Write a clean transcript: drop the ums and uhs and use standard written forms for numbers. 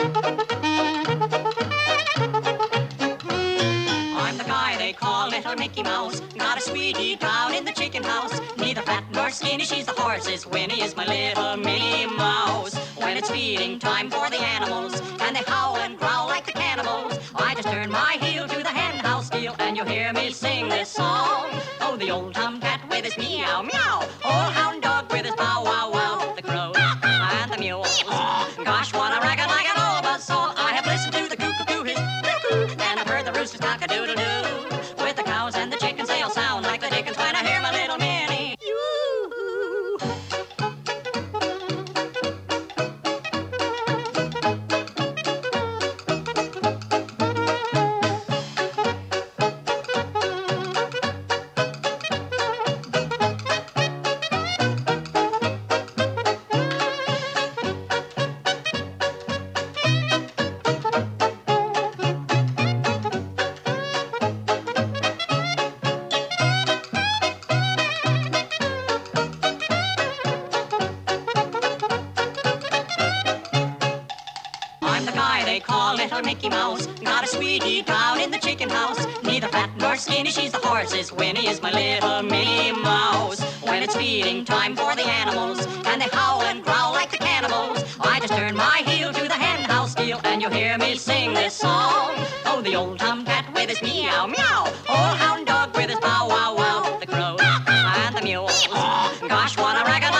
I'm the guy they call Little Mickey Mouse. Got a sweetie down in the chicken house. Neither fat nor skinny, she's the horse's. Winnie is my little Minnie Mouse. When it's feeding time for the animals, and they howl and growl like the cannibals, I just turn my heel to the hen house deal, and you'll hear me sing this song. Oh, the old tomcat with his meow meow, old hound dog with his bow wow wow, the crow and the mule. Gosh, what a racket like an old buzzsaw. I have listened to the cuckoo his cuckoo, and I've heard the rooster's cock-a-doodle-doo. With the cows and the chickens, they'll sound like the dickens when I hear my little Minnie. Yoo-hoo. I'm the guy they call Little Mickey Mouse. Got a sweetie down in the chicken house. Neither fat nor skinny, she's the horse's. Winnie is my little Minnie Mouse. When it's feeding time for the animals, and they howl and growl like the cannibals, I just turn my heel to the hen house deal, and you'll hear me sing this song. Oh, the old tomcat with his meow meow, old hound dog with his bow wow wow, the crow and the mule. Gosh, what a racket